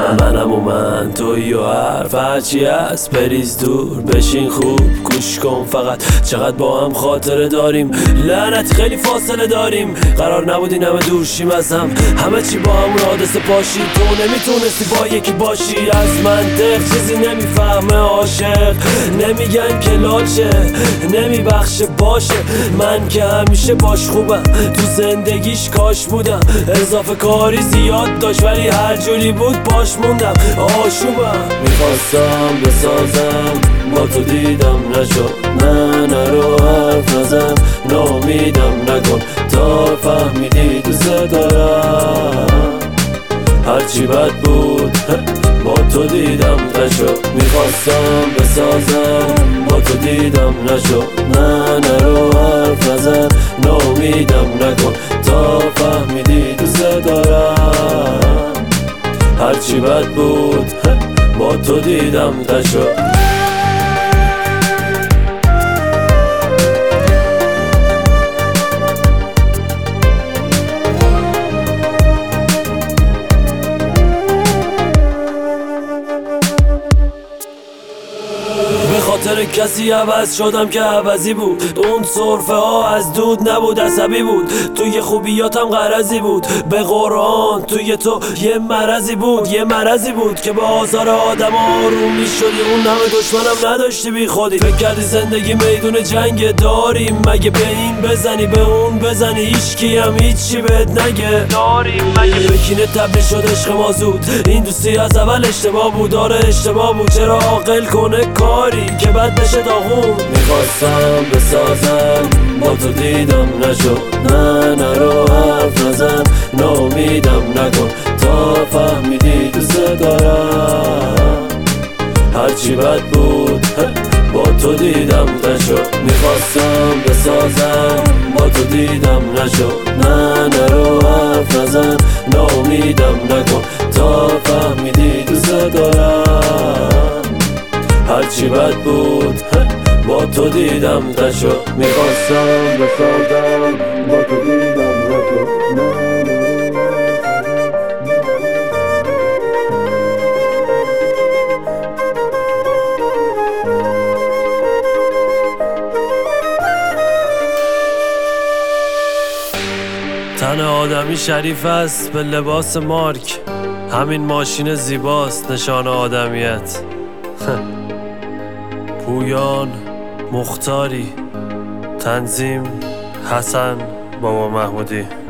منم و من توی و حرف هرچی هست بریز دور بشین خوب گوش کن فقط چقدر با هم خاطره داریم لعنت خیلی فاصله داریم قرار نبود این همه دور شیم از هم همه چی با همون حادثه پاشی تو نمیتونستی با یکی باشی از منطق چیزی نمیفهمه عاشق نمیگن که لاشه نمیبخشه باشه من که همیشه باش خوبم تو زندگیش کاش بودم اضافه کاری زیاد داشت ولی هر جوری بود باش موندم آشوبم میخواستم بسازم با تو دیدم نشد نه نرو حرف نزن نامیدم نکن تا فهمیدی دوست دارم هرچی بد بود با تو دیدم نشد میخواستم بسازم با تو دیدم نشد نه نرو حرف نزن نامیدم نکن تا فهمیدی دوست دارم هرچی بد بود با تو دیدم نشد خاطر کسی عوض شدم که عوضی بود اون صرفه ها از دود نبود عصبی بود توی خوبیاتم غرضی بود به قرآن توی تو یه مرضی بود که با آزار آدم آروم میشدی اون همه دشمنم نداشتی بی خودی فکر کردی زندگی میدون جنگ داریم مگه به این بزنی به اون بزنی هیچکی هم هیچی بهت نگه داریم مگه بکینه تبدیل شد عشق ما زود این دوستی از اول اشتباه بود داره اشتباه بود چرا عاقل کنه کاری که بعد بشه داغون میخواستم بسازم با تو دیدم نشد نه نرو حرف نزن نامیدم نکن تا فهمیدی دوست دارم هرچی بد بود با تو دیدم نشد میخواستم بسازم با تو دیدم نشد نه نرو حرف نزن نامیدم نکن تا فهمیدی دوست دارم هرچی بد بود با تو دیدم نشد میخواستم بسازم با تو دیدم نشد تن آدمی شریف است به لباس مارک همین ماشین زیباست نشان آدمیت پویان مختاری تنظیم حسن بابا محمودی